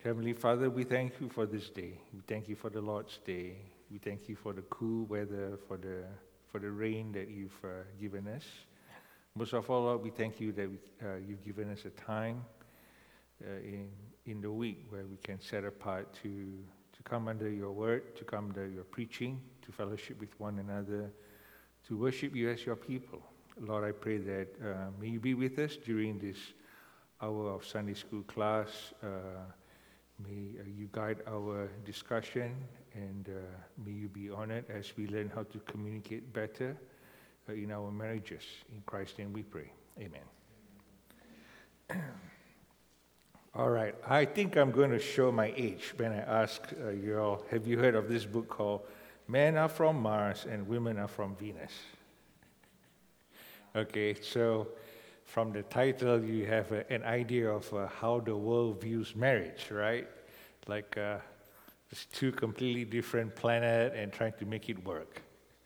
Heavenly Father, we thank you for this day. We thank you for the Lord's Day. We thank you for the cool weather, for the rain that you've given us. Most of all, Lord, we thank you that you've given us a time in the week where we can set apart to come under your word, to come under your preaching, to fellowship with one another, to worship you as your people. Lord, I pray that may you be with us during this hour of Sunday school class. May you guide our discussion, and may you be honored as we learn how to communicate better in our marriages. In Christ's name we pray. Amen. All right, I think I'm going to show my age when I ask you all, have you heard of this book called Men Are From Mars and Women Are From Venus? Okay, so from the title, you have an idea of how the world views marriage, right? Like it's two completely different planets and trying to make it work.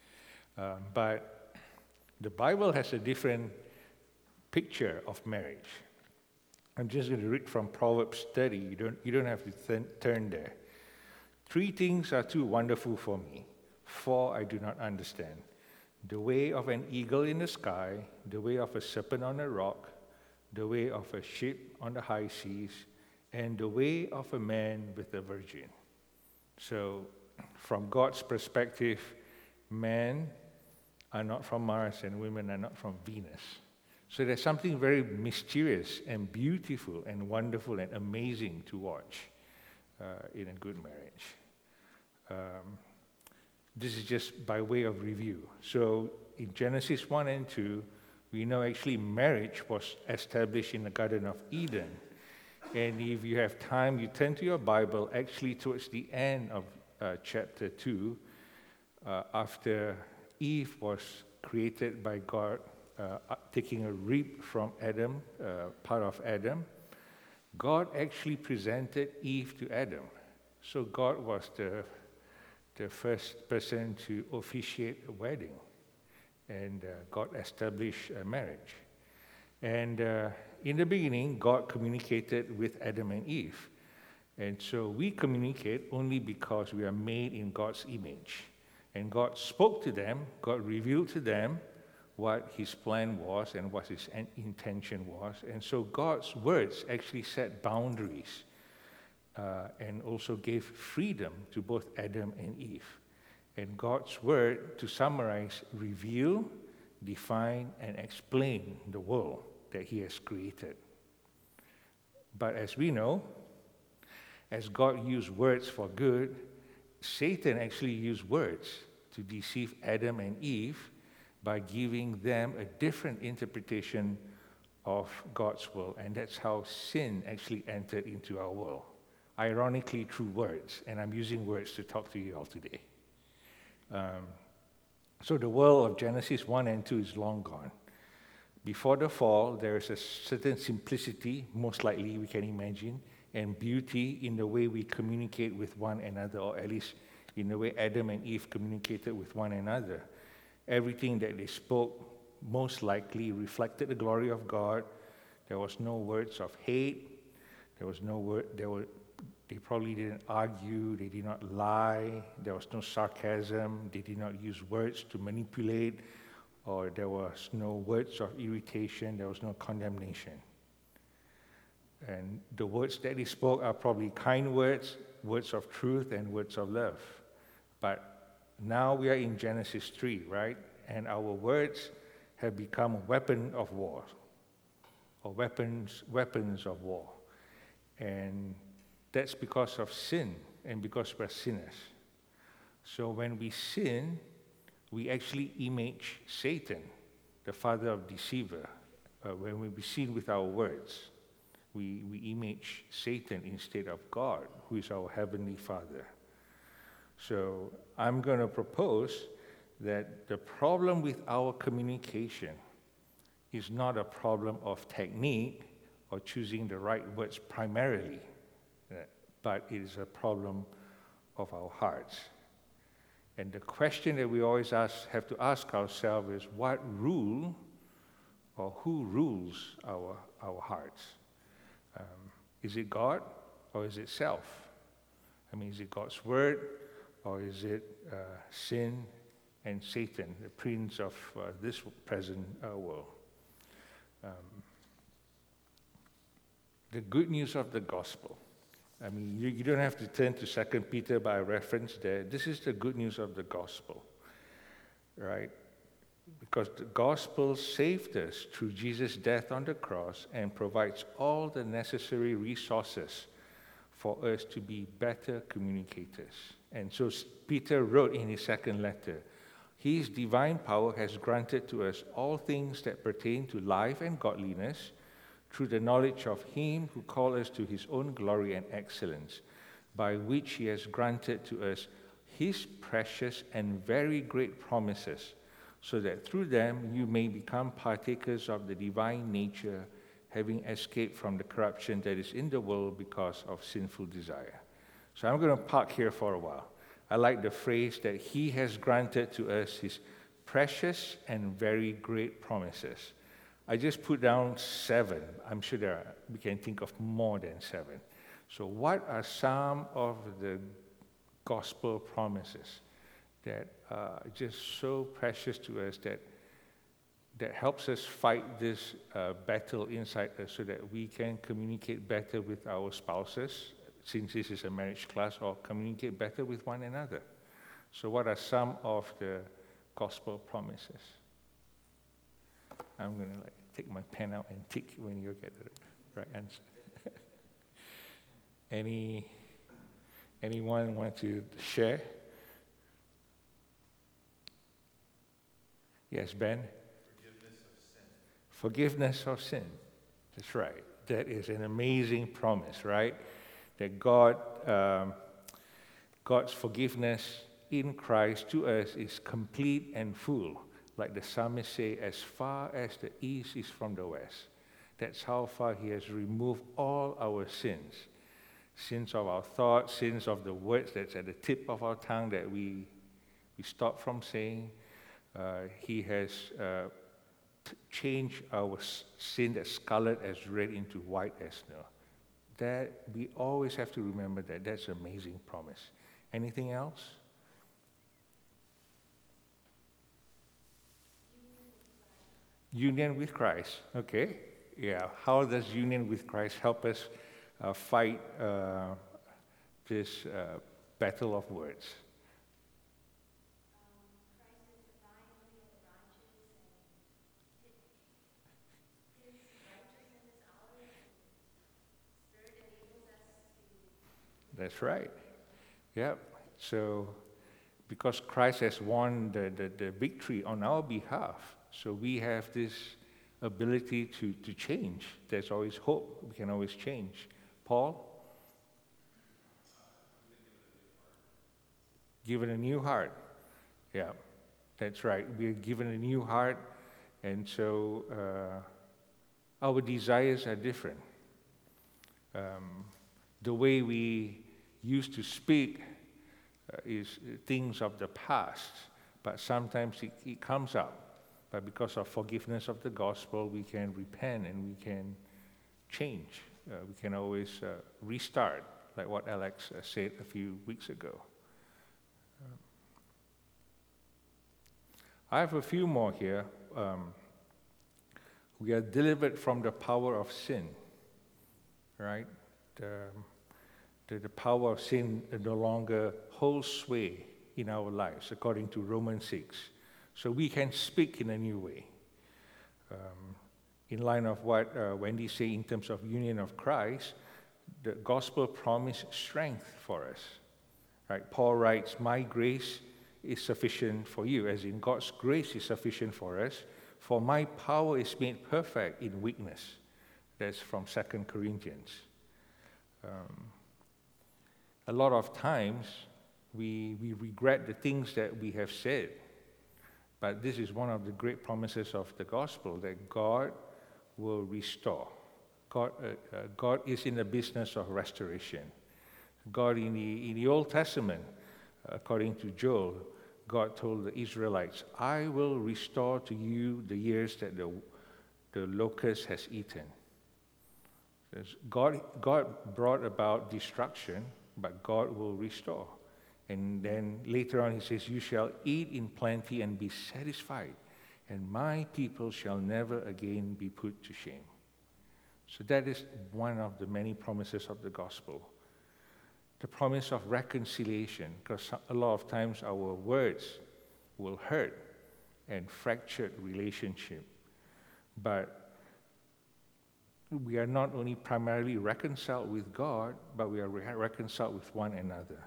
But the Bible has a different picture of marriage. I'm just going to read from Proverbs 30. You don't have to turn there. 3 things are too wonderful for me. 4 I do not understand. The way of an eagle in the sky, the way of a serpent on a rock, the way of a ship on the high seas, and the way of a man with a virgin. So, from God's perspective, men are not from Mars and women are not from Venus. So there's something very mysterious and beautiful and wonderful and amazing to watch in a good marriage. This is just by way of review. So in Genesis 1 and 2, we know actually marriage was established in the Garden of Eden. And if you have time, you turn to your Bible, actually towards the end of chapter 2, after Eve was created by God, taking a rib from Adam, part of Adam, God actually presented Eve to Adam. So God was the first person to officiate a wedding, and God established a marriage. And in the beginning, God communicated with Adam and Eve. And so we communicate only because we are made in God's image. And God spoke to them, God revealed to them what his plan was and what his intention was. And so God's words actually set boundaries and also gave freedom to both Adam and Eve. And God's word, to summarize, reveal, define, and explain the world that he has created. But as we know, as God used words for good, Satan actually used words to deceive Adam and Eve by giving them a different interpretation of God's will. And that's how sin actually entered into our world. Ironically, through words. And I'm using words to talk to you all today. So the world of Genesis 1 and 2 is long gone. Before the fall, there is a certain simplicity, most likely we can imagine, and beauty in the way we communicate with one another, or at least in the way Adam and Eve communicated with one another. Everything that they spoke most likely reflected the glory of God. There was no words of hate. There was no word. They probably didn't argue. They did not lie. There was no sarcasm. They did not use words to manipulate, or there was no words of irritation. There was no condemnation. And the words that they spoke are probably kind words, words of truth, and words of love. But now we are in Genesis 3, right? And our words have become a weapon of war, or weapons of war. And that's because of sin and because we're sinners. So when we sin, we actually image Satan, the father of deceiver. When we sin with our words, we image Satan instead of God, who is our heavenly Father. So I'm going to propose that the problem with our communication is not a problem of technique or choosing the right words primarily, but it is a problem of our hearts. And the question that we always have to ask ourselves is, what rule or who rules our hearts? Is it God or is it self? I mean, is it God's word, or is it sin and Satan, the prince of this present world? The good news of the gospel. I mean, you don't have to turn to 2 Peter by reference there. This is the good news of the gospel, right? Because the gospel saved us through Jesus' death on the cross and provides all the necessary resources for us to be better communicators. And so Peter wrote in his second letter, His divine power has granted to us all things that pertain to life and godliness through the knowledge of Him who called us to His own glory and excellence, by which He has granted to us His precious and very great promises, so that through them you may become partakers of the divine nature, having escaped from the corruption that is in the world because of sinful desire. So I'm going to park here for a while. I like the phrase that He has granted to us His precious and very great promises. I just put down 7. I'm sure we can think of more than 7. So what are some of the gospel promises that are just so precious to us that helps us fight this battle inside us so that we can communicate better with our spouses, since this is a marriage class, or communicate better with one another? So what are some of the gospel promises? I'm going to take my pen out and tick when you get the right answer. Anyone want to share? Yes, Ben? Forgiveness of sin. That's right. That is an amazing promise, right? That God's forgiveness in Christ to us is complete and full. Like the psalmist say, as far as the east is from the west. That's how far He has removed all our sins. Sins of our thoughts, sins of the words that's at the tip of our tongue that we stop from saying. He has changed our sin that's scarlet as red into white as snow. That we always have to remember that. That's an amazing promise. Anything else? Union with Christ. Okay. Yeah. How does union with Christ help us fight this battle of words? That's right. Yep. So, because Christ has won the victory on our behalf, so we have this ability to change. There's always hope. We can always change. Paul? Given a new heart. Yeah, that's right. We are given a new heart, and so our desires are different. The way we used to speak is things of the past, but sometimes it comes up. But because of forgiveness of the gospel, we can repent and we can change. We can always restart, like what Alex said a few weeks ago. I have a few more here. We are delivered from the power of sin, right? The power of sin no longer holds sway in our lives, according to Romans 6. So we can speak in a new way. In line of what Wendy said in terms of union of Christ, the gospel promised strength for us. Right? Paul writes, my grace is sufficient for you, as in God's grace is sufficient for us, for my power is made perfect in weakness. That's from 2 Corinthians. A lot of times, we regret the things that we have said. But this is one of the great promises of the gospel, that God will restore. God is in the business of restoration. God in the Old Testament, according to Joel, God told the Israelites, I will restore to you the years that the locust has eaten. God brought about destruction, but God will restore. And then later on he says, you shall eat in plenty and be satisfied, and my people shall never again be put to shame. So that is one of the many promises of the gospel. The promise of reconciliation, because a lot of times our words will hurt and fracture relationship. But we are not only primarily reconciled with God, but we are reconciled with one another.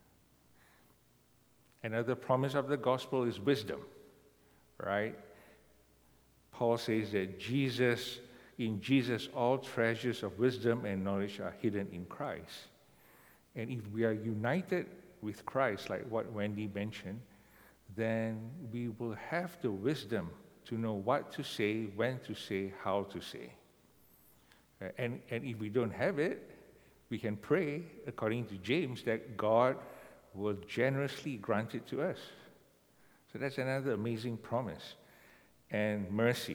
Another promise of the gospel is wisdom, right? Paul says that in Jesus, all treasures of wisdom and knowledge are hidden in Christ. And if we are united with Christ, like what Wendy mentioned, then we will have the wisdom to know what to say, when to say, how to say. And if we don't have it, we can pray, according to James, that God will generously grant it to us. So that's another amazing promise. And mercy.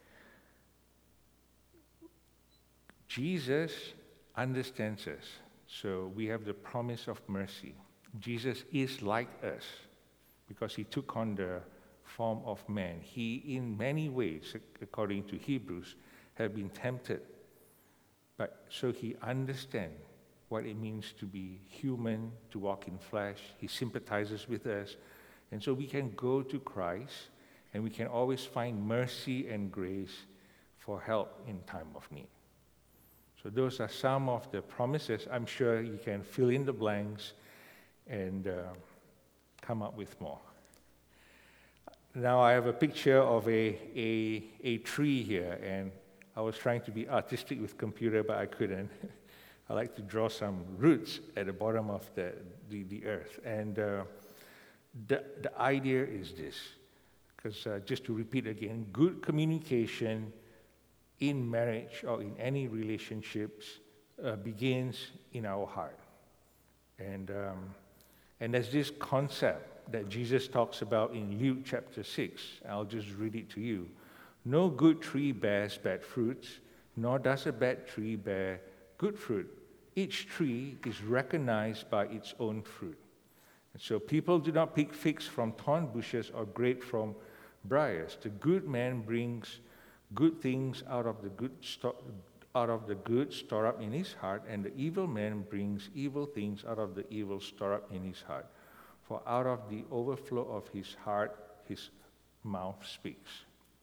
Jesus understands us. So we have the promise of mercy. Jesus is like us because he took on the form of man. He, in many ways, according to Hebrews, have been tempted. But so he understands what it means to be human, to walk in flesh. He sympathizes with us. And so we can go to Christ and we can always find mercy and grace for help in time of need. So those are some of the promises. I'm sure you can fill in the blanks and come up with more. Now I have a picture of a tree here, and I was trying to be artistic with computer, but I couldn't. I like to draw some roots at the bottom of the earth. And the idea is this, because just to repeat again, good communication in marriage or in any relationships begins in our heart. And there's this concept that Jesus talks about in Luke chapter 6. I'll just read it to you. No good tree bears bad fruits, nor does a bad tree bear good fruit. Each tree is recognized by its own fruit. And so people do not pick figs from thorn bushes or grapes from briars. The good man brings good things out of the good stored up in his heart, and the evil man brings evil things out of the evil stored up in his heart. For out of the overflow of his heart, his mouth speaks.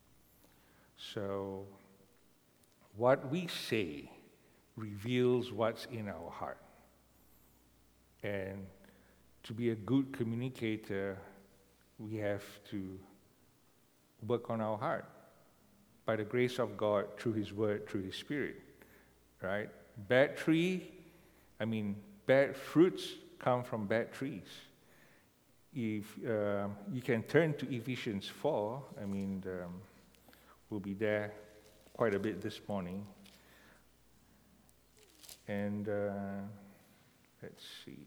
So, what we say reveals what's in our heart. And to be a good communicator, we have to work on our heart by the grace of God, through his word, through his spirit, right? Bad fruits come from bad trees. If you can turn to Ephesians 4, we'll be there quite a bit this morning. And let's see.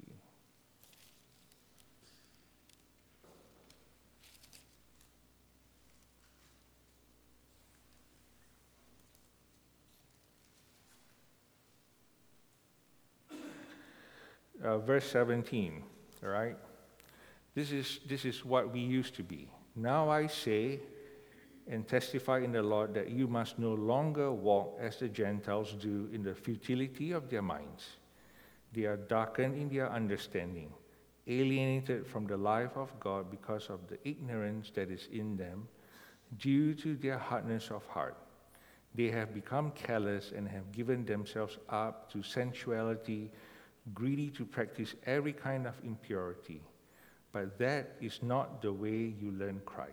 Verse 17, all right? This is what we used to be. Now I say and testify in the Lord that you must no longer walk as the Gentiles do in the futility of their minds. They are darkened in their understanding, alienated from the life of God because of the ignorance that is in them, due to their hardness of heart. They have become callous and have given themselves up to sensuality, greedy to practice every kind of impurity. But that is not the way you learn Christ.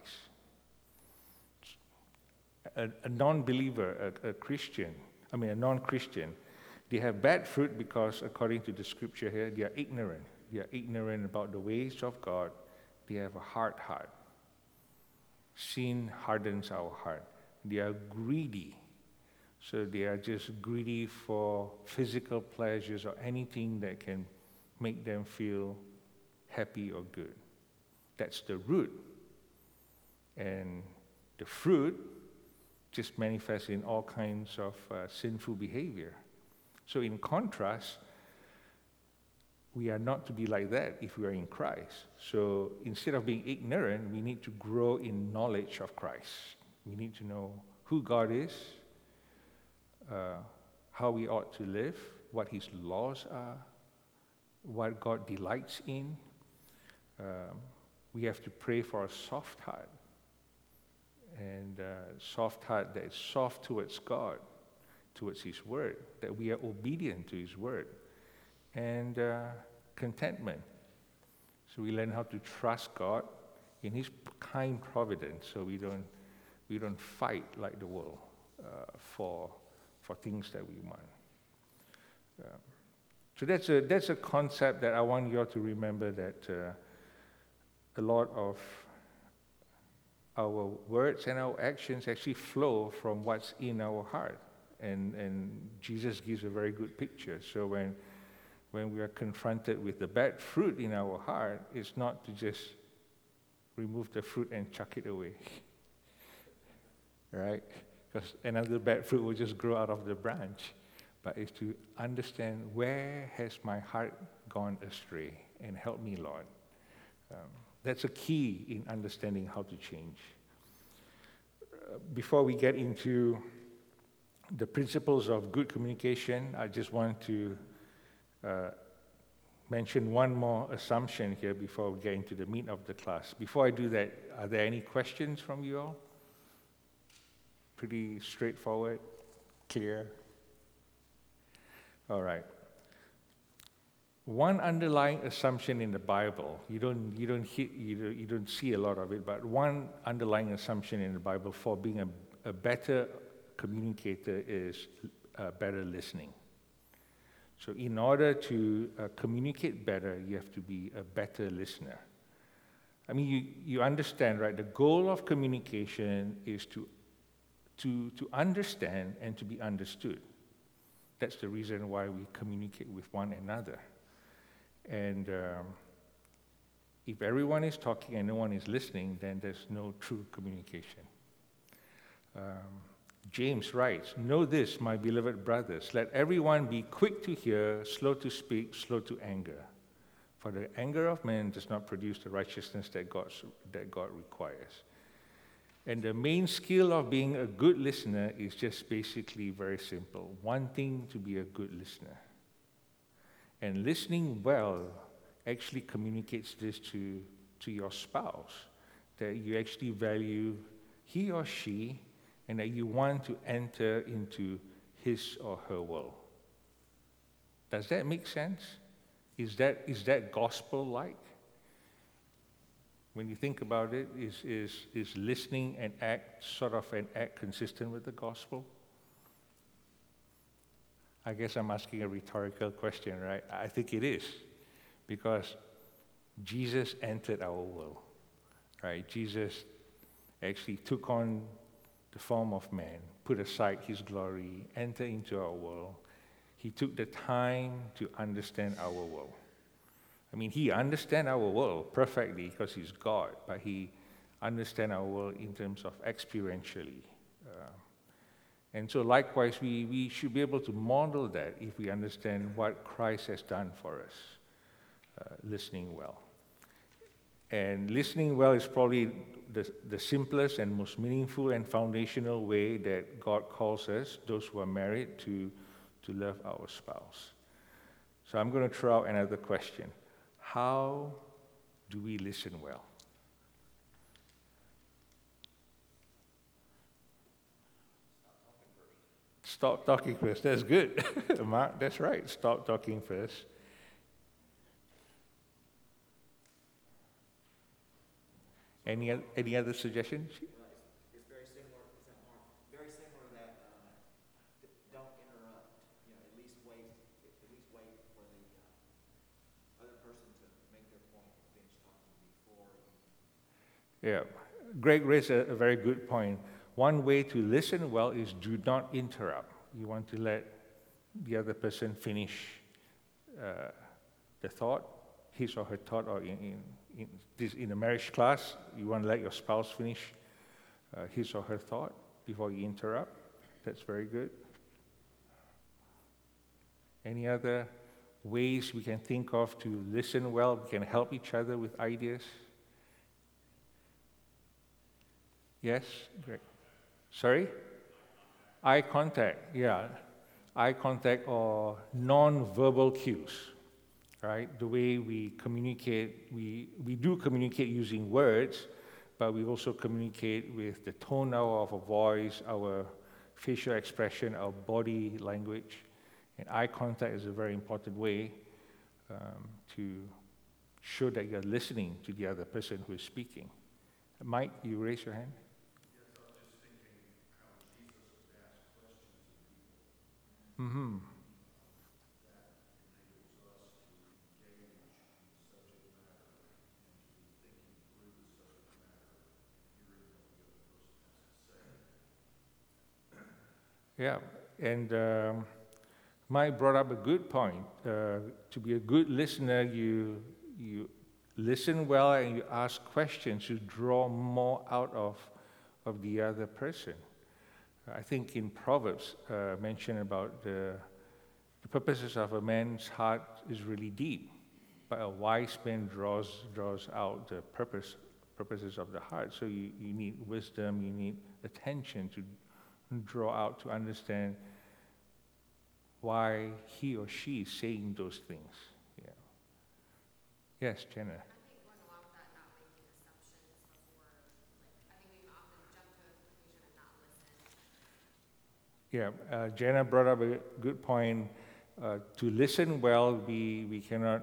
A non-believer, a non-Christian, they have bad fruit because, according to the scripture here, they are ignorant. They are ignorant about the ways of God. They have a hard heart. Sin hardens our heart. They are greedy. So they are just greedy for physical pleasures or anything that can make them feel happy or good. That's the root. And the fruit just manifests in all kinds of sinful behavior. So in contrast, we are not to be like that if we are in Christ. So instead of being ignorant, we need to grow in knowledge of Christ. We need to know who God is, how we ought to live, what His laws are, what God delights in. We have to pray for a soft heart, and soft heart that is soft towards God, towards His Word, that we are obedient to His Word, and contentment. So we learn how to trust God in His kind providence, so we don't fight like the world for things that we want. So that's a concept that I want you all to remember, that a lot of our words and our actions actually flow from what's in our heart. And Jesus gives a very good picture. So when we are confronted with the bad fruit in our heart, it's not to just remove the fruit and chuck it away, right? Because another bad fruit will just grow out of the branch. But it's to understand, where has my heart gone astray, and help me, Lord. That's a key in understanding how to change. Before we get into the principles of good communication, I just want to mention one more assumption here before we get into the meat of the class. Before I do that, are there any questions from you all? Pretty straightforward, clear. All right. One underlying assumption in the Bible, you don't see a lot of it, but one underlying assumption in the Bible for being a better communicator is better listening. So in order to communicate better, you have to be a better listener. I mean, you understand, right? The goal of communication is to understand and to be understood. That's the reason why we communicate with one another. And if everyone is talking and no one is listening, then there's no true communication. James writes, "Know this, my beloved brothers, let everyone be quick to hear, slow to speak, slow to anger. For the anger of man does not produce the righteousness that God requires." And the main skill of being a good listener is just basically very simple: wanting to be a good listener. And listening well actually communicates this to your spouse, that you actually value he or she, and that you want to enter into his or her world. Does that make sense? Is that gospel-like? When you think about it, is listening and act sort of an act consistent with the gospel? I guess I'm asking a rhetorical question, right? I think it is, because Jesus entered our world, right? Jesus actually took on the form of man, put aside his glory, entered into our world. He took the time to understand our world. I mean, he understands our world perfectly because he's God, but he understands our world in terms of experientially. And so likewise, we should be able to model that if we understand what Christ has done for us, listening well. And listening well is probably the simplest and most meaningful and foundational way that God calls us, those who are married, to love our spouse. So I'm going to throw out another question. How do we listen well? Stop talking first. That's good. Mark, that's right. Stop talking first. Any other suggestions? It's very similar. Is that Mark? Very similar that don't interrupt. At least wait for the other person to make their point and finish talking before. Yeah, Greg raised a very good point. One way to listen well is do not interrupt. You want to let the other person finish the thought, his or her thought, or in a marriage class, you want to let your spouse finish his or her thought before you interrupt. That's very good. Any other ways we can think of to listen well? We can help each other with ideas. Yes? Great. Sorry? Eye contact, yeah. Eye contact or non-verbal cues, right? The way we communicate, we do communicate using words, but we also communicate with the tone of our voice, our facial expression, our body language. And eye contact is a very important way to show that you're listening to the other person who is speaking. Mike, you raise your hand? Mm-hmm. Yeah, and Mike brought up a good point. To be a good listener, you listen well and you ask questions. You draw more out of the other person. I think in Proverbs mentioned about the purposes of a man's heart is really deep, but a wise man draws out the purposes of the heart. So you need wisdom, you need attention to draw out to understand why he or she is saying those things. Yeah. Yes, Jenna. I think going along with that, not making assumptions before, I think we can often jump to a conclusion and not listen. Yeah, Jenna brought up a good point. To listen well, we cannot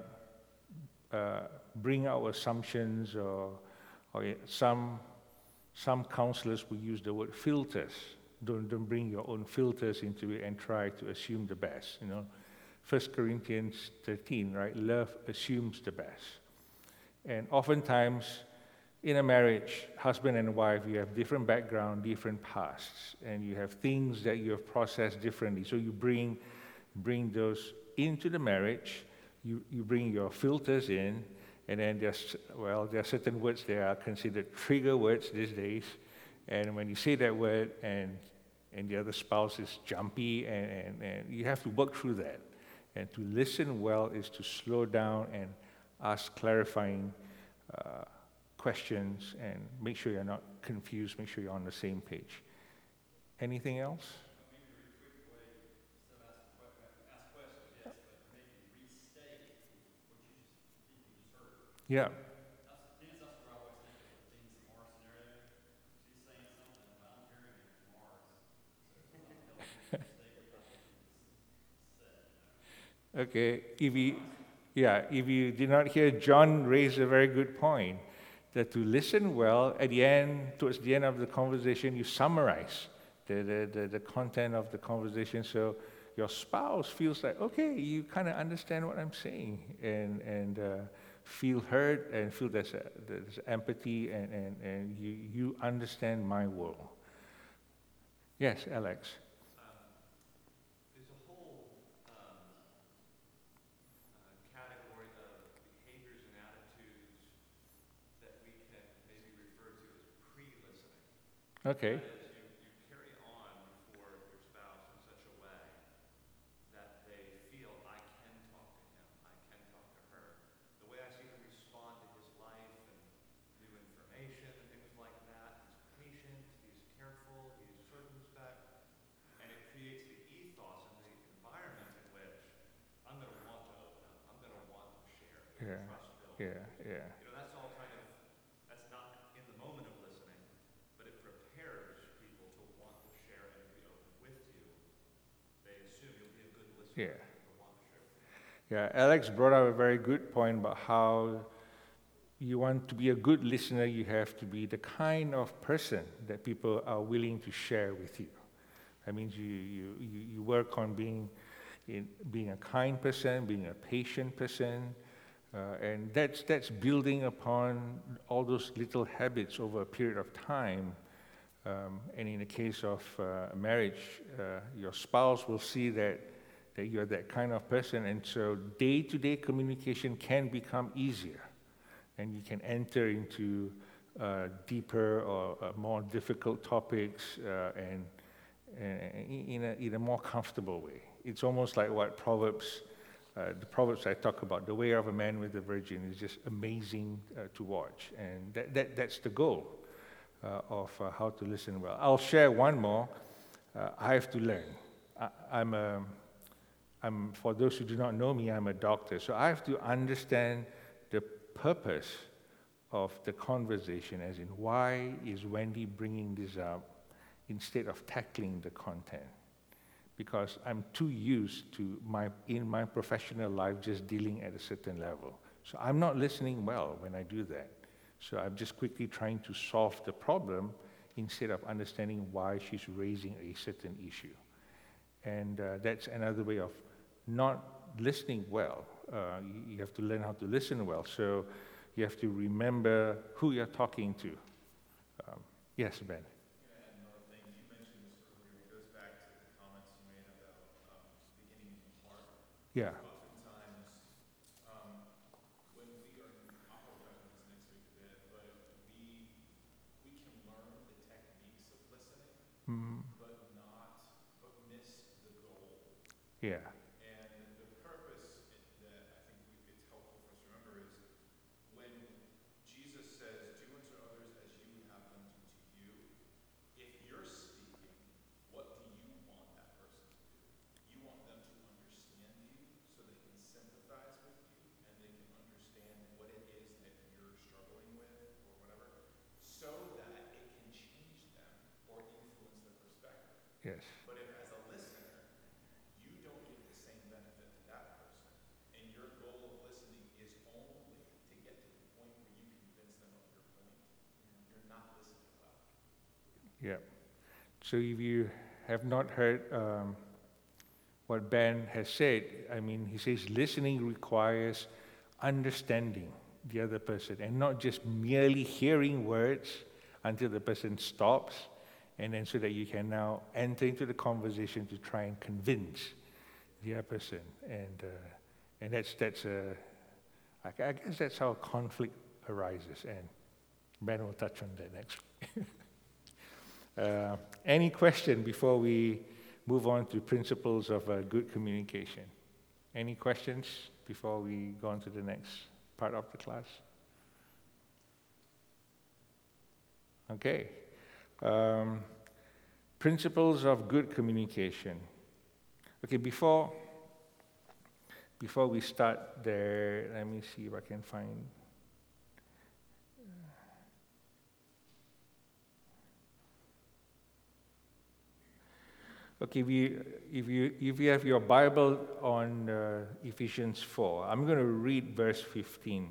bring our assumptions or some counselors will use the word filters. Don't bring your own filters into it and try to assume the best. 1 Corinthians 13, right? Love assumes the best. And oftentimes, in a marriage, husband and wife, you have different background, different pasts, and you have things that you have processed differently. So you bring those into the marriage, you bring your filters in, and then there are certain words that are considered trigger words these days. And when you say that word and the other spouse is jumpy, and you have to work through that. And to listen well is to slow down and ask clarifying questions and make sure you're not confused, make sure you're on the same page. Anything else? Yeah. Okay, if you did not hear, John raised a very good point, that to listen well, towards the end of the conversation, you summarize the content of the conversation, so your spouse feels like, okay, you kind of understand what I'm saying, and feel heard, and feel there's empathy, and you understand my world. Yes, Alex. Okay. That is, you carry on for your spouse in such a way that they feel, I can talk to him, I can talk to her. The way I see him respond to his life and new information and things like that, he's patient, he's careful, he's circumspect, and it creates the ethos and the environment in which I'm going to want to open up, I'm going to want to share, trust building. Yeah. That's all kind of, that's not in the moment of listening, but it prepares people to want to share and be open with you. They assume you'll be a good listener. Yeah. They'll want to share. Yeah, Alex brought up a very good point about how you want to be a good listener, you have to be the kind of person that people are willing to share with you. That means you work on being a kind person, being a patient person, and that's building upon all those little habits over a period of time. And in the case of marriage, your spouse will see that you're that kind of person, and so day-to-day communication can become easier, and you can enter into deeper or more difficult topics and in a more comfortable way. it's almost like what the Proverbs I talk about, the way of a man with a virgin is just amazing to watch. And that's the goal of how to listen well. I'll share one more. I have to learn. I'm, for those who do not know me, I'm a doctor. So I have to understand the purpose of the conversation, as in why is Wendy bringing this up instead of tackling the content. Because I'm too used to in my professional life just dealing at a certain level. So I'm not listening well when I do that. So I'm just quickly trying to solve the problem instead of understanding why she's raising a certain issue. And that's another way of not listening well. You have to learn how to listen well. So you have to remember who you're talking to. Yes, Ben. Yeah. Oftentimes, when we are, I'll touch on this next week a bit, but we can learn the techniques of listening, but miss the goal. Yeah. And the purpose that I think it's helpful for us to remember is when Jesus says, "Do unto others as you would have them do to you." If you're speaking, what do you want that person to do? You want them to understand you so they can sympathize with you and they can understand what it is that you're struggling with or whatever, so that it can change them or influence their perspective. Yes. But if as a listener, you don't give the same benefit to that person, and your goal of listening is only to get to the point where you convince them of your point, you're not listening well. Yeah. So if you have not heard what Ben has said, I mean, he says listening requires understanding the other person and not just merely hearing words until the person stops, and then so that you can now enter into the conversation to try and convince the other person. And that's I guess that's how conflict arises, and Ben will touch on that next week. Any question before we move on to principles of good communication? Any questions before we go on to the next part of the class? Okay. Principles of good communication. Okay, before we start there, let me see if I can find. Okay, if you have your Bible on Ephesians 4, I'm going to read verse 15.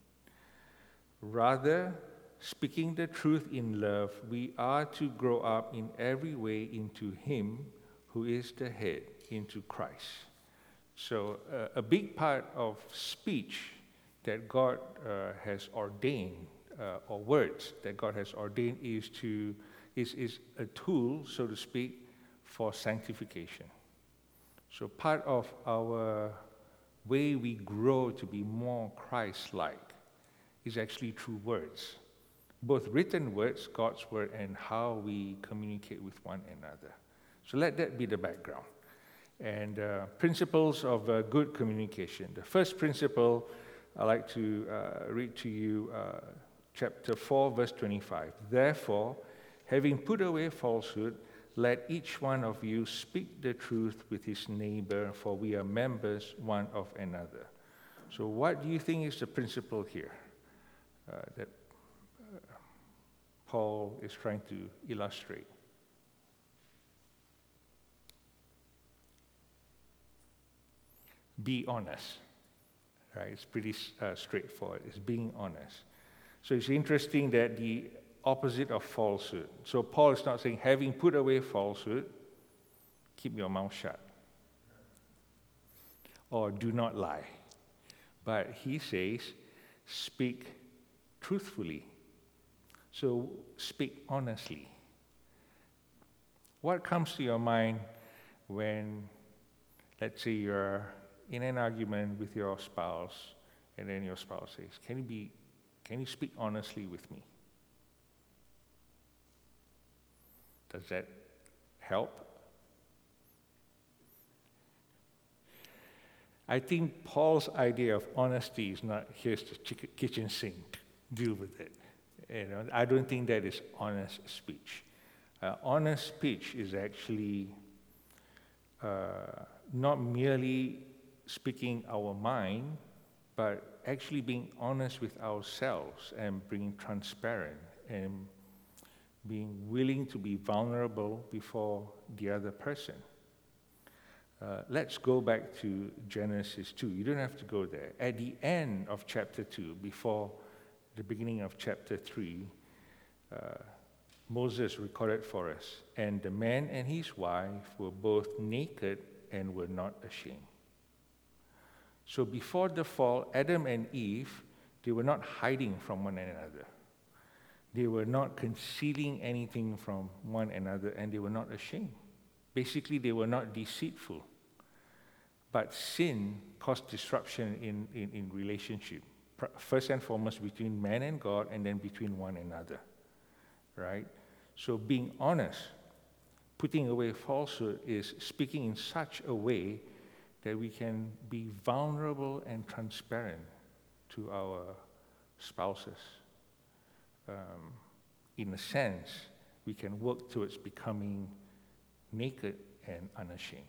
Rather, speaking the truth in love, we are to grow up in every way into Him who is the head, into Christ. So a big part of speech that God has ordained, or words that God has ordained, is a tool, so to speak, for sanctification. So part of our way we grow to be more Christ-like is actually through words, both written words, God's word, and how we communicate with one another. So let that be the background. And principles of good communication. The first principle I'd like to read to you, chapter 4, verse 25. Therefore, having put away falsehood, let each one of you speak the truth with his neighbor, for we are members one of another. So what do you think is the principle here that Paul is trying to illustrate? Be honest. Right? It's pretty straightforward. It's being honest. So it's interesting that the opposite of falsehood. So Paul is not saying, having put away falsehood, keep your mouth shut. Or do not lie. But he says, speak truthfully. So speak honestly. What comes to your mind when, let's say, you're in an argument with your spouse, and then your spouse says, can you speak honestly with me? Does that help? I think Paul's idea of honesty is not here's the kitchen sink, deal with it. I don't think that is honest speech. Honest speech is actually not merely speaking our mind, but actually being honest with ourselves and being transparent and being willing to be vulnerable before the other person. Let's go back to Genesis 2. You don't have to go there. At the end of chapter 2, before the beginning of chapter 3, Moses recorded for us, and the man and his wife were both naked and were not ashamed. So before the fall, Adam and Eve, they were not hiding from one another. They were not concealing anything from one another, and they were not ashamed. Basically, they were not deceitful. But sin caused disruption in relationship. First and foremost between man and God, and then between one another. Right? So being honest, putting away falsehood, is speaking in such a way that we can be vulnerable and transparent to our spouses. In a sense, we can work towards becoming naked and unashamed.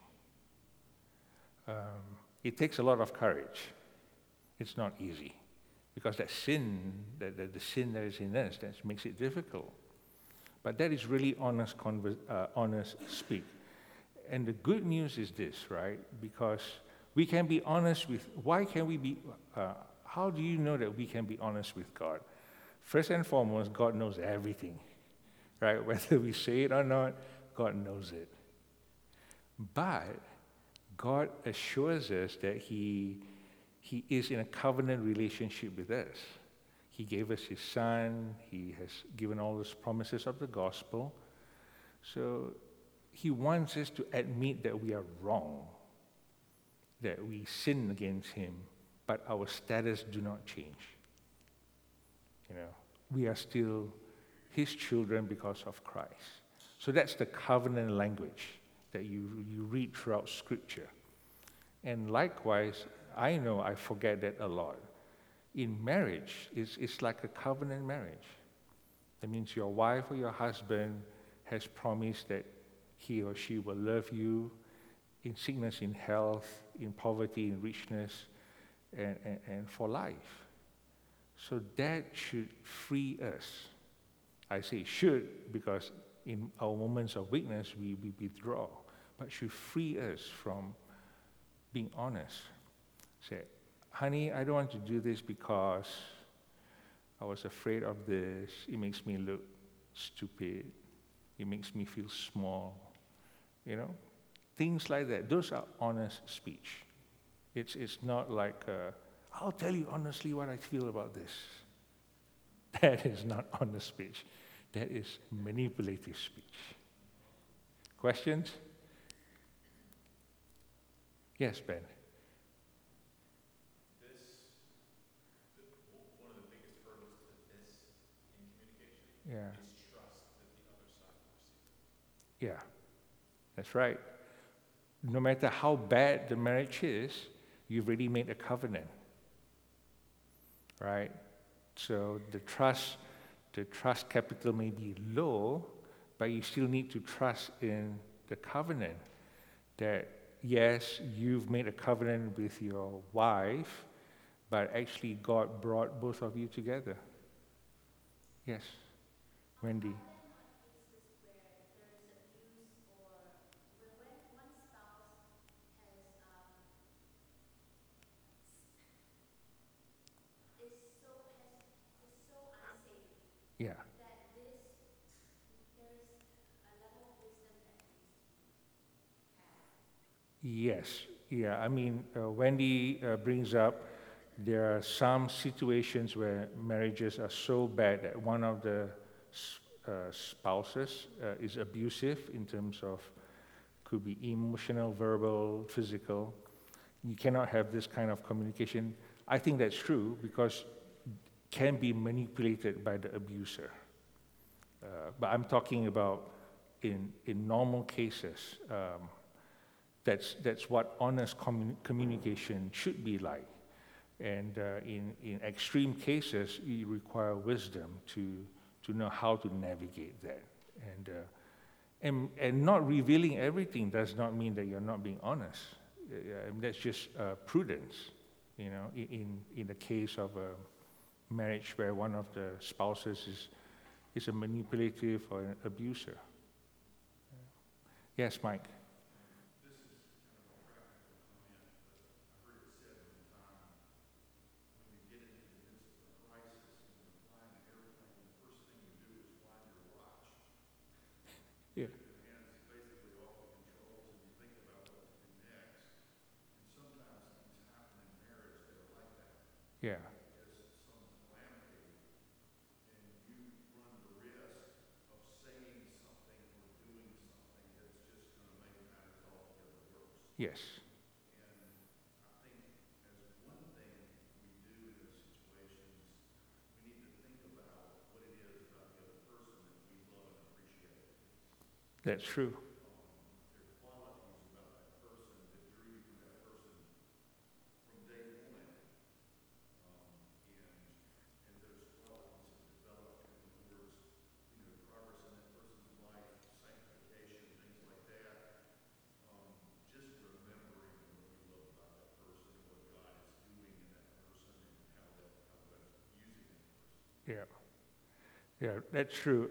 It takes a lot of courage. It's not easy, because that sin, the sin that is in us, that makes it difficult. But that is really honest speak. And the good news is this, right? Because we can be honest with, how do you know that we can be honest with God? First and foremost, God knows everything, right? Whether we say it or not, God knows it. But God assures us that He is in a covenant relationship with us. He gave us His Son. He has given all those promises of the gospel. So He wants us to admit that we are wrong, that we sin against Him, but our status do not change. We are still His children because of Christ. So that's the covenant language that you read throughout Scripture. And likewise, I know I forget that a lot. In marriage, it's like a covenant marriage. That means your wife or your husband has promised that he or she will love you in sickness, in health, in poverty, in richness, and for life. So that should free us. I say should because in our moments of weakness we withdraw, but should free us from being honest. Say, honey, I don't want to do this because I was afraid of this. It makes me look stupid. It makes me feel small. Things like that. Those are honest speech. It's not like, I'll tell you honestly what I feel about this. That is not honest speech. That is manipulative speech. Questions? Yes, Ben. One of the biggest hurdles to this in communication Yeah. is trust that the other side will receive. Yeah, that's right. No matter how bad the marriage is, you've already made a covenant, right? So the trust capital may be low, but you still need to trust in the covenant that, yes, you've made a covenant with your wife, but actually God brought both of you together. Yes, Wendy. Yeah. Yes. Yeah. I mean, Wendy brings up there are some situations where marriages are so bad that one of the spouses is abusive in terms of could be emotional, verbal, physical. You cannot have this kind of communication. I think that's true because can be manipulated by the abuser. But I'm talking about in normal cases, That's what honest communication should be like. And in extreme cases, you require wisdom to know how to navigate that. And not revealing everything does not mean that you're not being honest. That's just prudence, in the case of a marriage where one of the spouses is a manipulative or an abuser. Yes, Mike. Yeah. Yeah. Yes. That's true. Yeah. Yeah, that's true.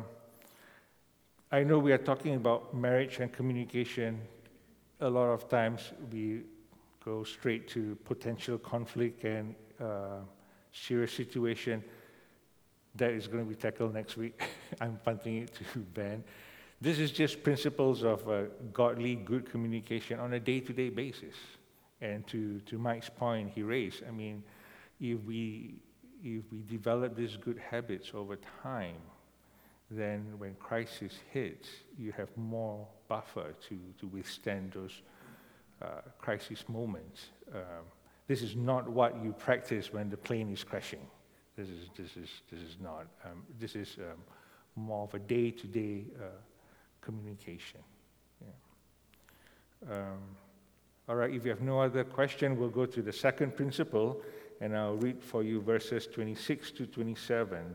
I know we are talking about marriage and communication. A lot of times we go straight to potential conflict and serious situation. That is going to be tackled next week. I'm punting it to Ben. This is just principles of godly, good communication on a day-to-day basis. And to Mike's point he raised, I mean, if we develop these good habits over time, then when crisis hits, you have more buffer to withstand those crisis moments. This is not what you practice when the plane is crashing. This is not. This is more of a day-to-day communication. Yeah. All right. If you have no other question, we'll go to the second principle, and I'll read for you verses 26 to 27.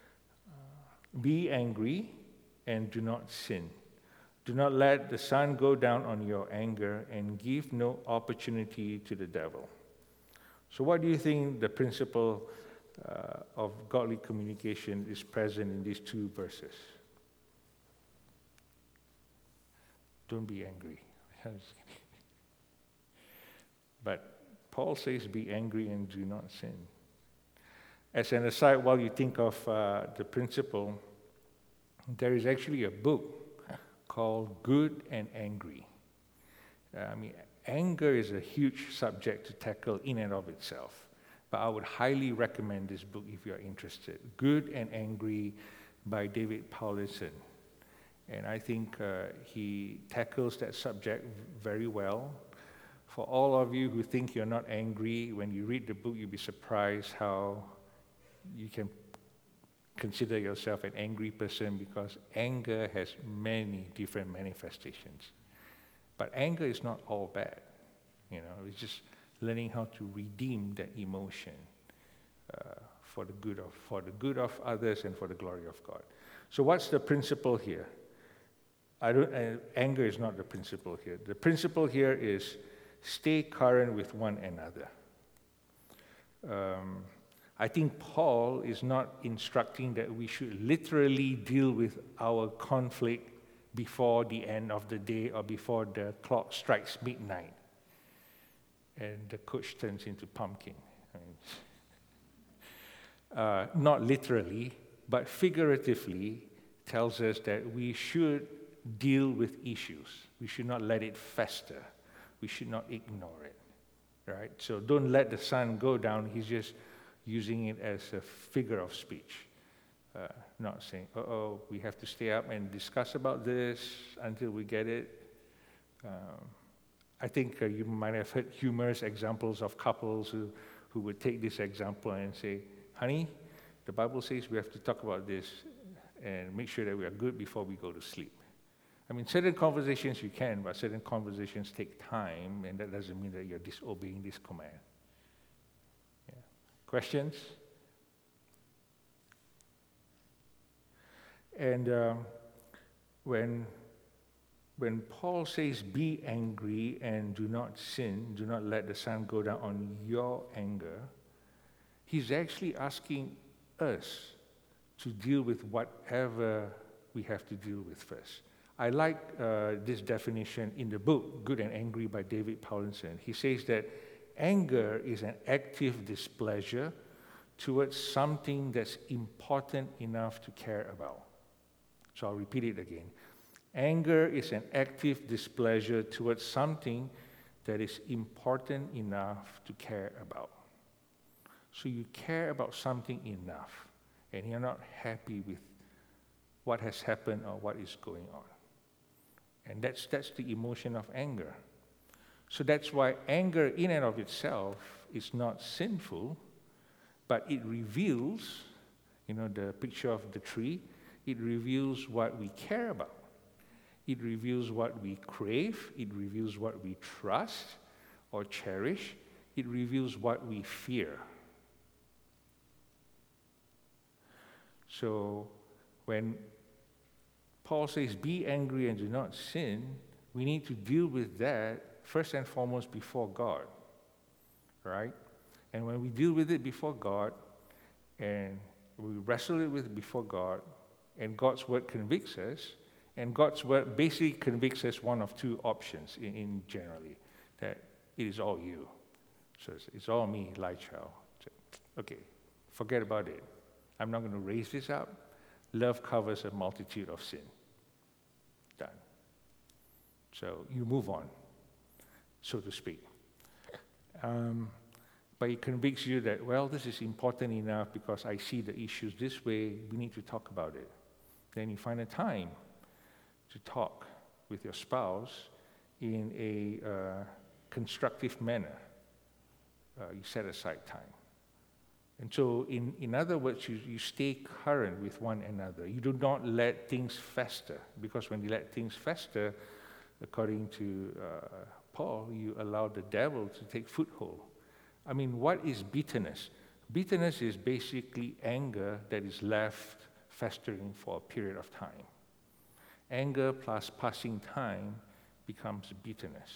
Be angry and do not sin. Do not let the sun go down on your anger, and give no opportunity to the devil. So what do you think the principle of godly communication is present in these two verses? Don't be angry. But Paul says, be angry and do not sin. As an aside, while you think of the principle, there is actually a book called Good and Angry. Anger is a huge subject to tackle in and of itself, but I would highly recommend this book if you're interested. Good and Angry by David Powlison. And I think he tackles that subject very well. For all of you who think you're not angry, when you read the book, you'll be surprised how you can consider yourself an angry person, because anger has many different manifestations. But anger is not all bad. It's just learning how to redeem that emotion for the good of others and for the glory of God. So what's the principle here? Anger is not the principle here. The principle here is stay current with one another. I think Paul is not instructing that we should literally deal with our conflict before the end of the day or before the clock strikes midnight and the coach turns into pumpkin. Not literally, but figuratively tells us that we should deal with issues. We should not let it fester. We should not ignore it, right? So don't let the sun go down. He's just using it as a figure of speech, not saying, we have to stay up and discuss about this until we get it. I think you might have heard humorous examples of couples who would take this example and say, honey, the Bible says we have to talk about this and make sure that we are good before we go to sleep. I mean, certain conversations you can, but certain conversations take time, and that doesn't mean that you're disobeying this command. Yeah. Questions? And when Paul says, be angry and do not sin, do not let the sun go down on your anger, he's actually asking us to deal with whatever we have to deal with first. I like this definition in the book, Good and Angry by David Paulinson. He says that anger is an active displeasure towards something that's important enough to care about. So I'll repeat it again. Anger is an active displeasure towards something that is important enough to care about. So you care about something enough, and you're not happy with what has happened or what is going on. And that's the emotion of anger. So that's why anger in and of itself is not sinful, but it reveals, the picture of the tree, it reveals what we care about. It reveals what we crave. It reveals what we trust or cherish. It reveals what we fear. So when Paul says, be angry and do not sin, we need to deal with that first and foremost before God, right? And when we deal with it before God, and we wrestle it with before God, and God's word convicts us, and God's word basically convicts us one of two options in generally, that it is all you. So it's all me, Elijah. Okay, forget about it. I'm not going to raise this up. Love covers a multitude of sin. Done. So you move on, so to speak. But it convicts you that, well, this is important enough because I see the issues this way, we need to talk about it. Then you find a time to talk with your spouse in a constructive manner. You set aside time. And so, in other words, you stay current with one another. You do not let things fester, because when you let things fester, according to Paul, you allow the devil to take foothold. I mean, what is bitterness? Bitterness is basically anger that is left festering for a period of time. Anger plus passing time becomes bitterness.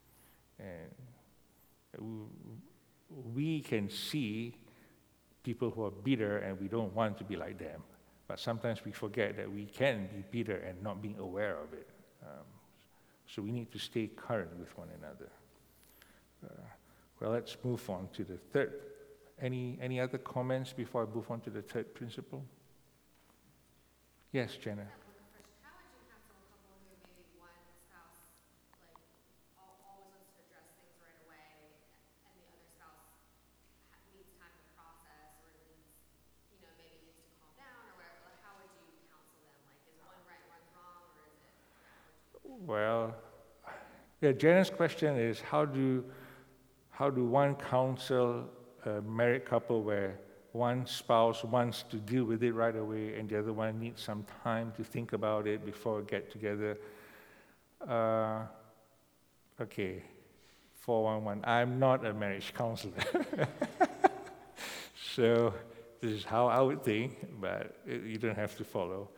And we can see people who are bitter and we don't want to be like them. But sometimes we forget that we can be bitter and not being aware of it. So we need to stay current with one another. Well, let's move on to the third. Any other comments before I move on to the third principle? Yes, Jenna. How would you counsel a couple who maybe one spouse always wants to address things right away, and the other spouse needs time to process, or needs, maybe needs to calm down, or whatever? How would you counsel them? Is one right, one's wrong, or is it? Well, Jenna's question is how do one counsel a married couple where one spouse wants to deal with it right away and the other one needs some time to think about it before we get together? Okay, 411. I'm not a marriage counselor. So this is how I would think, but you don't have to follow.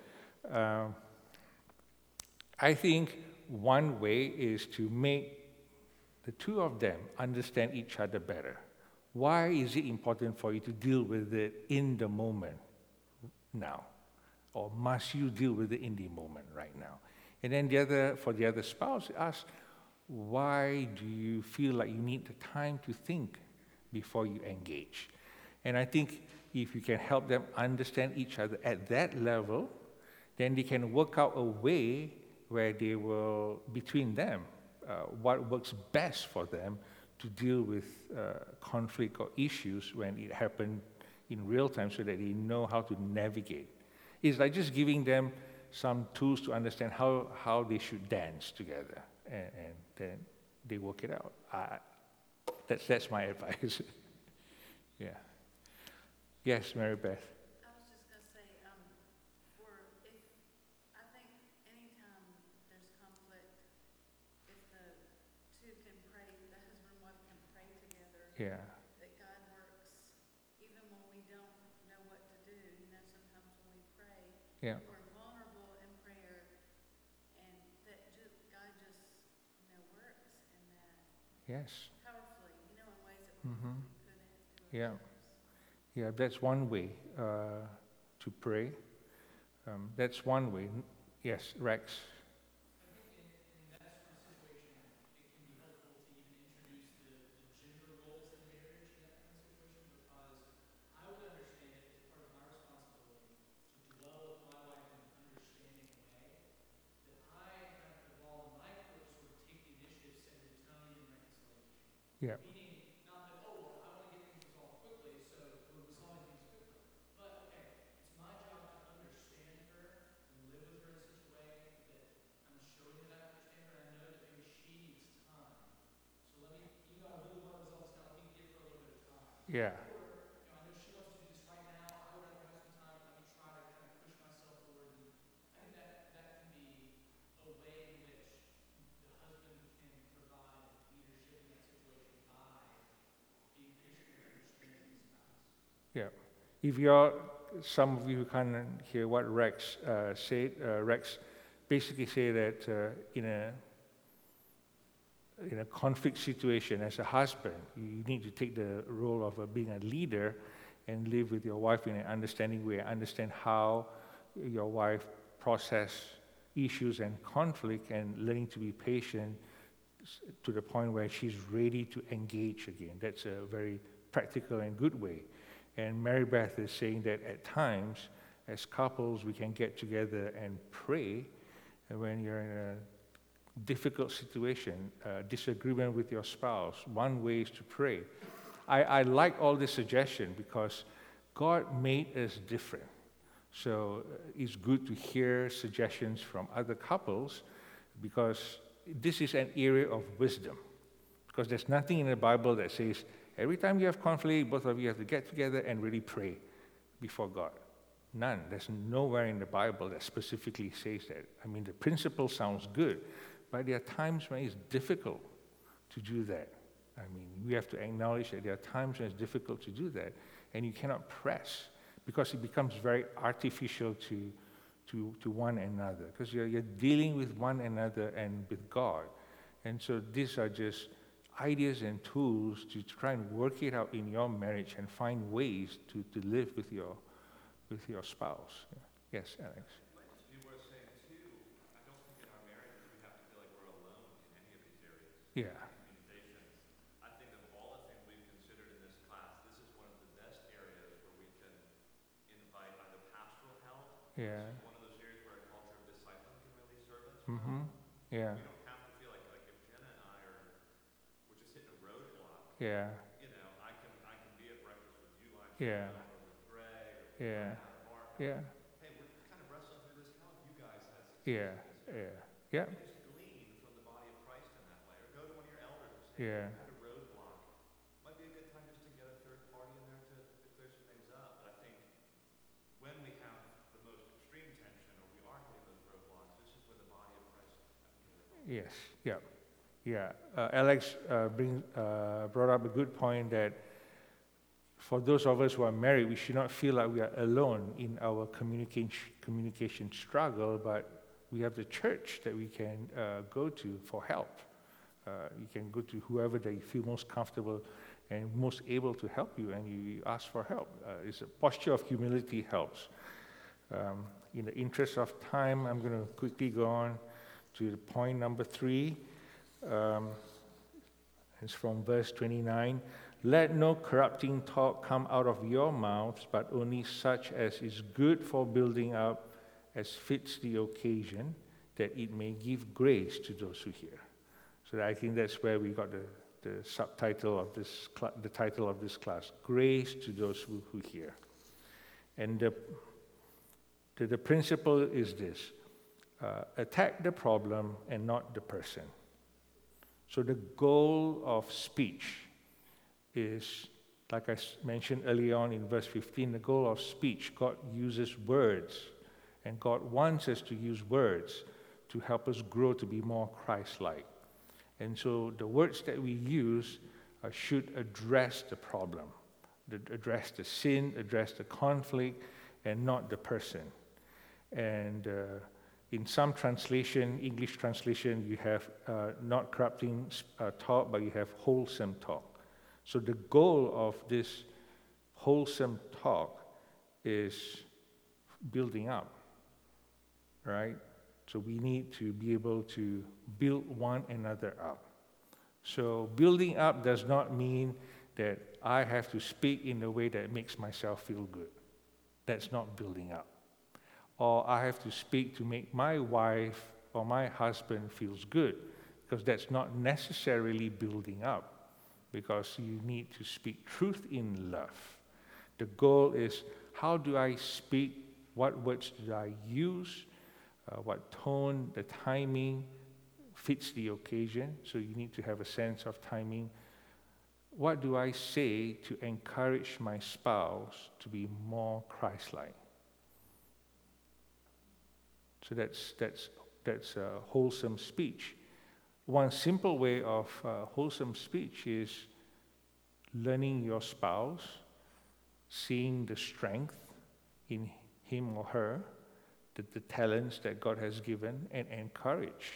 I think one way is to make the two of them understand each other better. Why is it important for you to deal with it in the moment now? Or must you deal with it in the moment right now? And then for the other spouse, ask, why do you feel like you need the time to think before you engage? And I think if you can help them understand each other at that level, then they can work out a way where they will, between them, what works best for them to deal with conflict or issues when it happened in real time so that they know how to navigate. It's like just giving them some tools to understand how they should dance together, and then they work it out. That's my advice. Yeah. Yes, Mary Beth. I was just going to say, I think anytime there's Yeah. We're vulnerable in prayer, and that God just, works in that Yes. powerfully, in ways that we Mm-hmm. couldn't do Yeah. ourselves. Yeah, that's one way to pray. That's one way. Yes, Rex. I think in that sort of situation, it can be helpful to even introduce the gender roles in marriage in that kind of situation, because I would understand it as part of my responsibility to dwell with my wife in an understanding way, that I have evolved in my court to sort of take the initiative, set the tone in reconciliation. Yeah. Meaning, not that, oh, well, I want to get things resolved quickly, so we're resolving things quickly. But, okay, it's my job to understand her and live with her in such a way that I'm showing that I understand her, and I know that maybe she needs time. So let me, even though I really want to resolve this now, let me give her a little bit of time. Yeah. Or, I know she wants to do this right now, I would rather have some time, let me try to kind of push myself forward. And I think that can be a way in which the husband can provide leadership in that situation by being patient and understanding his spouse. Yeah. If some of you can't hear what Rex said, Rex basically said that in a conflict situation, as a husband, you need to take the role of being a leader and live with your wife in an understanding way, understand how your wife process issues and conflict, and learning to be patient to the point where she's ready to engage again. That's a very practical and good way. And Mary Beth is saying that at times, as couples, we can get together and pray when you're in a difficult situation, disagreement with your spouse. One way is to pray. I like all this suggestion because God made us different. So it's good to hear suggestions from other couples, because this is an area of wisdom. Because there's nothing in the Bible that says every time you have conflict, both of you have to get together and really pray before God. None. There's nowhere in the Bible that specifically says that. I mean, the principle sounds good, but there are times when it's difficult to do that. I mean, we have to acknowledge that there are times when it's difficult to do that, and you cannot press, because it becomes very artificial to one another, because you're dealing with one another and with God. And so these are just ideas and tools to try and work it out in your marriage and find ways to live with your spouse. Yeah. Yes, Alex. It might just be worth saying, too, I don't think in our marriages we have to feel like we're alone in any of these areas. Yeah. Communication. I think of all the things we've considered in this class, this is one of the best areas where we can invite either pastoral help. Yeah. This is one of those areas where a culture of discipling can really serve us. Mm-hmm. Yeah. We don't have to feel like if Jenna and I we're just hitting a roadblock. Yeah. I can be at breakfast with you, or Yeah. with Greg, or with Yeah. Mark. Yeah. Hey, we're kind of wrestling through this. How have you guys had success? Yeah. in this area? Yeah. You just glean from the body of Christ in that way, or go to one of your elders and say, Yeah. "Hey, we've got a roadblock." Might be a good time just to get a third party in there to clear some things up. But I think when we have the most extreme tension, or we are hitting those roadblocks, this is where the body of Christ can really help. Yes. Yeah. Yeah. Alex brought up a good point that for those of us who are married, we should not feel like we are alone in our communication struggle, but we have the church that we can go to for help. You can go to whoever that you feel most comfortable and most able to help you, and you ask for help. It's a posture of humility helps. In the interest of time, I'm going to quickly go on to point number 3. It's from verse 29. Let no corrupting talk come out of your mouths, but only such as is good for building up, as fits the occasion, that it may give grace to those who hear. So I think that's where we got the subtitle of this, the title of this class: Grace to those who hear. And the principle is this: attack the problem and not the person. So the goal of speech is, like I mentioned earlier on in verse 15, the goal of speech, God uses words, and God wants us to use words to help us grow to be more Christ-like. And so the words that we use should address the problem, address the sin, address the conflict, and not the person. And in some translation, English translation, you have not corrupting talk, but you have wholesome talk. So the goal of this wholesome talk is building up, right? So we need to be able to build one another up. So building up does not mean that I have to speak in a way that makes myself feel good. That's not building up. Or I have to speak to make my wife or my husband feels good, because that's not necessarily building up, because you need to speak truth in love. The goal is, how do I speak? What words do I use? What tone, the timing fits the occasion. So you need to have a sense of timing. What do I say to encourage my spouse to be more Christ-like? So that's wholesome speech. One simple way of wholesome speech is learning your spouse, seeing the strength in him or her, the talents that God has given, and encourage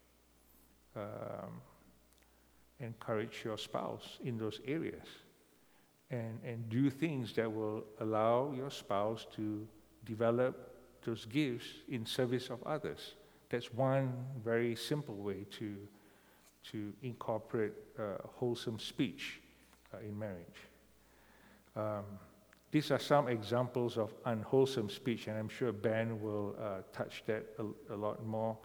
your spouse in those areas, and do things that will allow your spouse to develop those gifts in service of others. That's one very simple way to incorporate wholesome speech in marriage. These are some examples of unwholesome speech, and I'm sure Ben will touch that a lot more.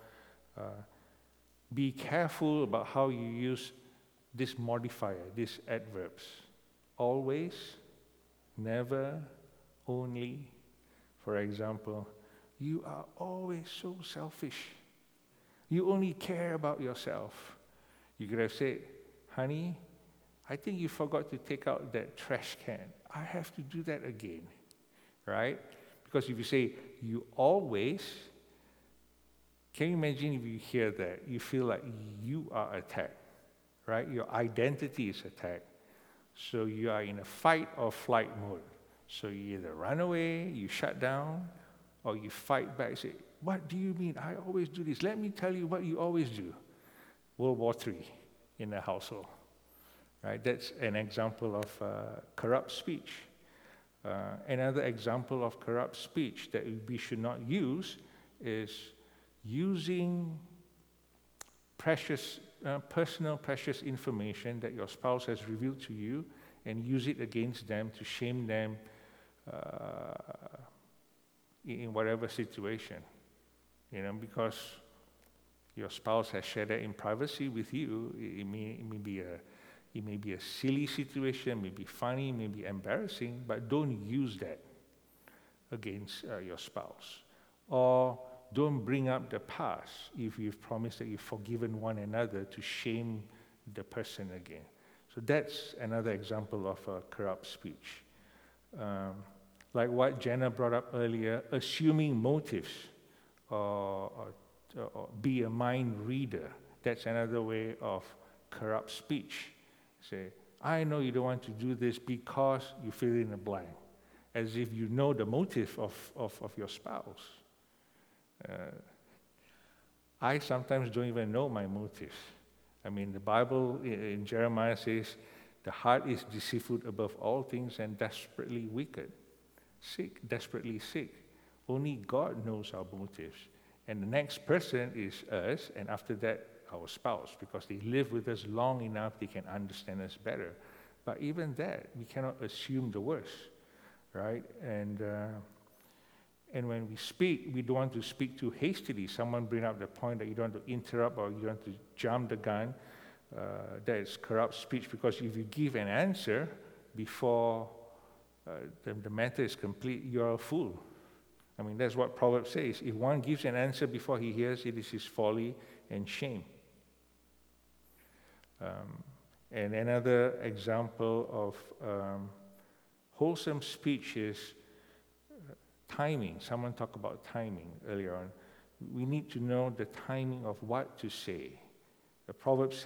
Be careful about how you use this modifier, these adverbs. Always, never, only. For example, you are always so selfish. You only care about yourself. You could have said, honey, I think you forgot to take out that trash can. I have to do that again, right? Because if you say, you always, can you imagine if you hear that? You feel like you are attacked, right? Your identity is attacked. So you are in a fight or flight mode. So you either run away, you shut down, or you fight back and say, what do you mean? I always do this. Let me tell you what you always do. World War III in the household. Right? That's an example of corrupt speech. Another example of corrupt speech that we should not use is using personal precious information that your spouse has revealed to you and use it against them to shame them in whatever situation. Because your spouse has shared that in privacy with you. It may be a silly situation, may be funny, may be embarrassing, but don't use that against your spouse. Or don't bring up the past if you've promised that you've forgiven one another to shame the person again. So that's another example of corrupt speech. Like what Jenna brought up earlier, assuming motives or be a mind reader. That's another way of corrupt speech. Say, I know you don't want to do this because you fill in the blank, as if you know the motive of your spouse. I sometimes don't even know my motives. I mean, the Bible in Jeremiah says, the heart is deceitful above all things and desperately wicked, desperately sick. Only God knows our motives. And the next person is us, and after that, our spouse, because they live with us long enough, they can understand us better. But even that, we cannot assume the worst, right? And when we speak, we don't want to speak too hastily. Someone bring up the point that you don't want to interrupt or you don't want to jump the gun. That is corrupt speech, because if you give an answer before the matter is complete, you're a fool. I mean, that's what Proverbs says. If one gives an answer before he hears, it is his folly and shame. And another example of wholesome speech is timing. Someone talked about timing earlier on. We need to know the timing of what to say. Proverbs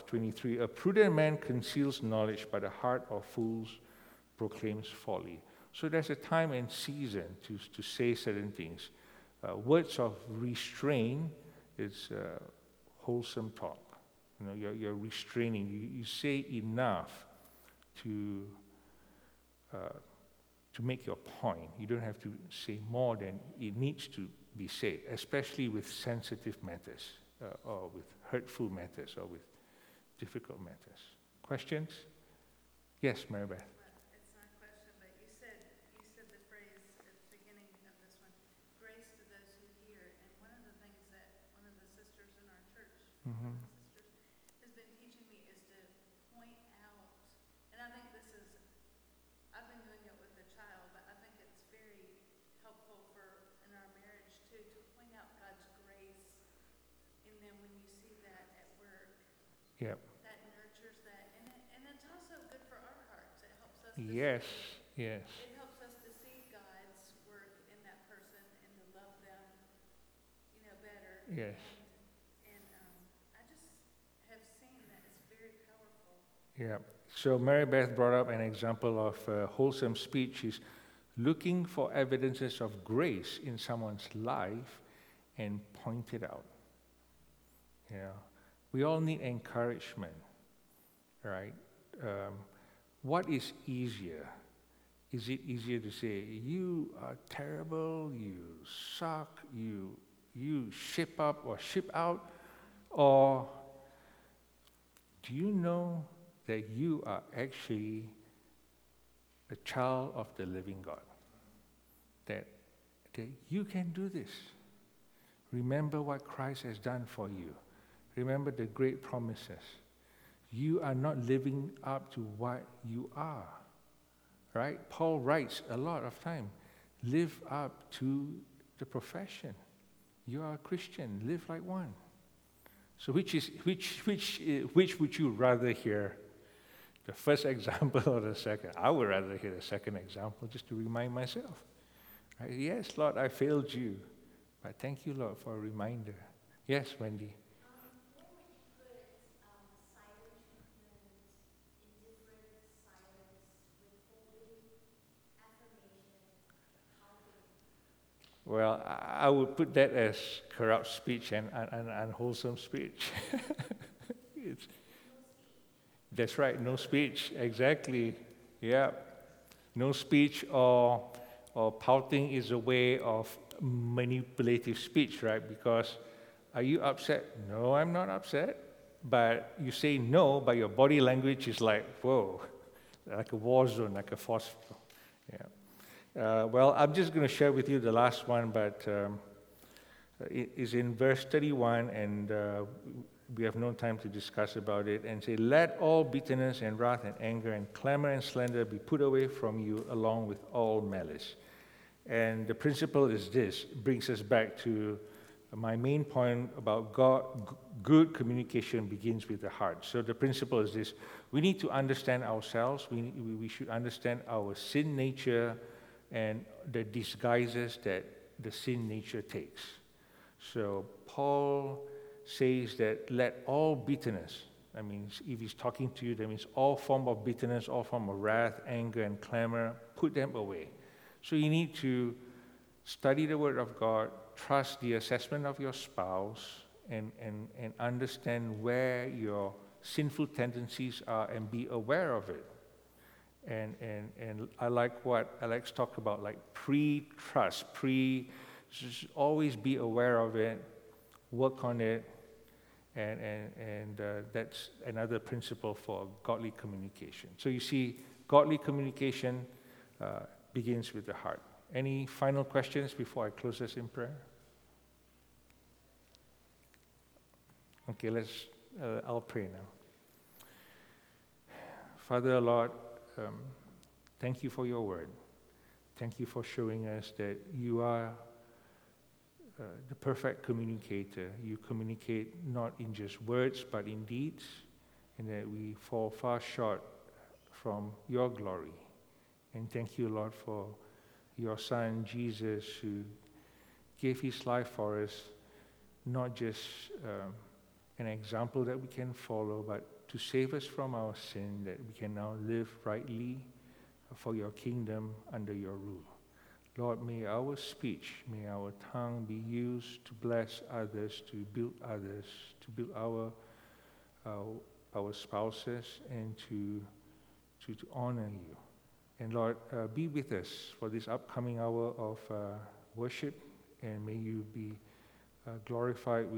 12:23, a prudent man conceals knowledge, but the heart of fools proclaims folly. So there's a time and season to say certain things. Words of restraint is wholesome talk. You know, you're restraining. You say enough to make your point. You don't have to say more than it needs to be said, especially with sensitive matters, or with hurtful matters, or with difficult matters. Questions? Yes, Maribeth. It's not a question, but you said the phrase at the beginning of this one, grace to those who hear. And one of the things that one of the sisters in our church, Mm-hmm. sisters, has been teaching me is to point out, and I think this is, I've been doing it with a child, but I think it's very helpful for in our marriage too, to point out God's grace in them when you see that at work. Yep. That nurtures that, and it's also good for our hearts. It helps us. Yes. See, Yes. it helps us to see God's work in that person and to love them, better. Yes. And I just have seen that it's very powerful. Yeah. So Mary Beth brought up an example of wholesome speech is looking for evidences of grace in someone's life and point it out. We all need encouragement, right? What is easier? Is it easier to say, you are terrible, you suck, you ship up or ship out? Or do you know that you are actually a child of the living God? That you can do this. Remember what Christ has done for you. Remember the great promises. You are not living up to what you are. Right? Paul writes a lot of time, live up to the profession. You are a Christian, live like one. So which would you rather hear? The first example or the second? I would rather hear the second example just to remind myself. Right? Yes, Lord, I failed you. But thank you, Lord, for a reminder. Yes, Wendy. Where would you put silent treatment, indifferent silence, withholding, affirmation, helping? Well, I would put that as corrupt speech and unwholesome speech. That's right, no speech, exactly. Yeah. No speech or pouting is a way of manipulative speech, right? Because are you upset? No, I'm not upset. But you say no, but your body language is like, whoa, like a war zone, like a force. Yeah. Well, I'm just going to share with you the last one, but it is in verse 31, and we have no time to discuss about it, and say, let all bitterness and wrath and anger and clamor and slander be put away from you along with all malice. And the principle is this, brings us back to my main point about God. Good communication begins with the heart. So the principle is this, we need to understand ourselves, we should understand our sin nature and the disguises that the sin nature takes. So Paul says that let all bitterness, that means if he's talking to you, that means all form of bitterness, all form of wrath, anger, and clamor, put them away. So you need to study the Word of God, trust the assessment of your spouse, and understand where your sinful tendencies are and be aware of it. And I like what Alex talked about, like pre-trust, just always be aware of it, work on it, and that's another principle for godly communication. So you see, godly communication begins with the heart. Any final questions before I close this in prayer? Okay, I'll pray now. Father, Lord, thank you for your word. Thank you for showing us that you are the perfect communicator. You communicate not in just words, but in deeds, and that we fall far short from your glory. And thank you, Lord, for your Son, Jesus, who gave his life for us, not just an example that we can follow, but to save us from our sin, that we can now live rightly for your kingdom under your rule. Lord, may our speech, may our tongue be used to bless others, to build our spouses, and to honor you. And Lord, be with us for this upcoming hour of worship, and may you be glorified